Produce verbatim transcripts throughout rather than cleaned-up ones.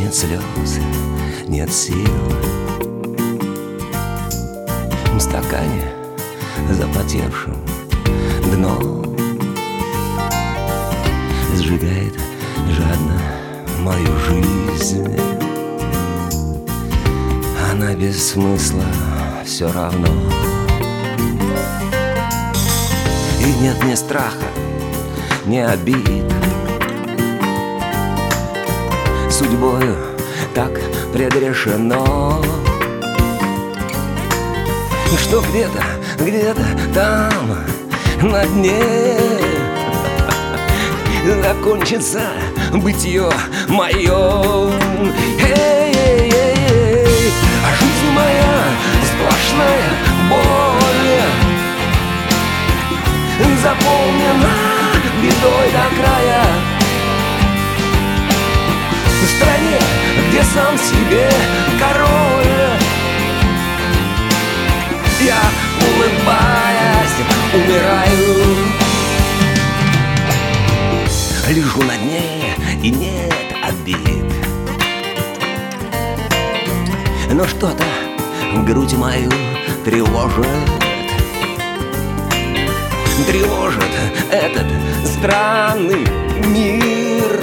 Нет слез, нет сил. В стакане запотевшим дно сжигает жадно мою жизнь. Она без смысла все равно. И нет ни страха, ни обид. Судьбою так предрешено, что где-то, где-то там на дне закончится бытие мое. Эй-эй-эй, а жизнь моя сплошная боль, заполнена бедой до края. В стране, где сам себе король, я, улыбаясь, умираю. Лежу на дне, и нет обид, но что-то грудь мою тревожит. Тревожит этот странный мир.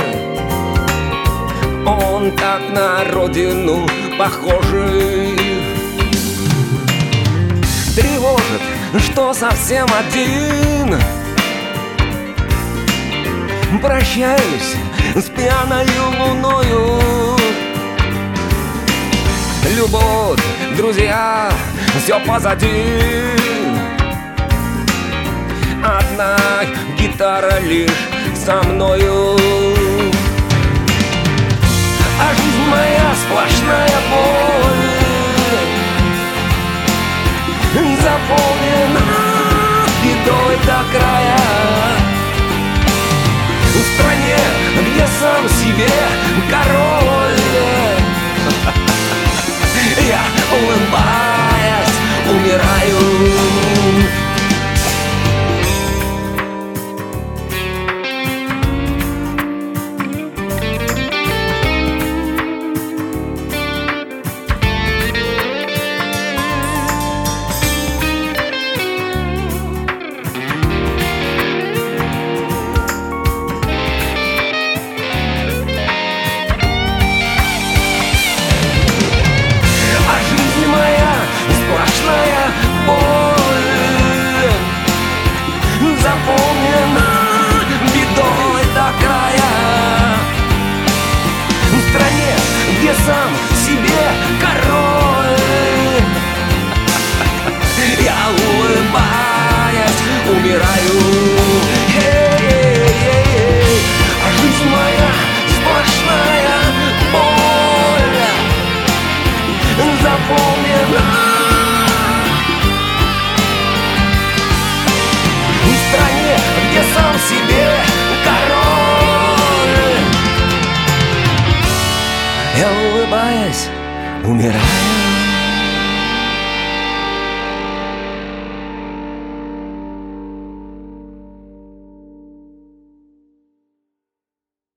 Он так на родину похожий. Тревожит, что совсем один. Прощаюсь с пьяною луною. Любовь, друзья, все позади. Одна гитара лишь со мною. А жизнь моя сплошная боль, заполнена бедой до края. В стране, где сам себе король, я, улыбаясь, умираю. Заполнена бедой до края. В стране, где сам себе король, я, улыбаясь, умираю. Эй-эй-эй, а жизнь моя сплошная боль, заполнена где сам себе король. Я, улыбаясь, умираю.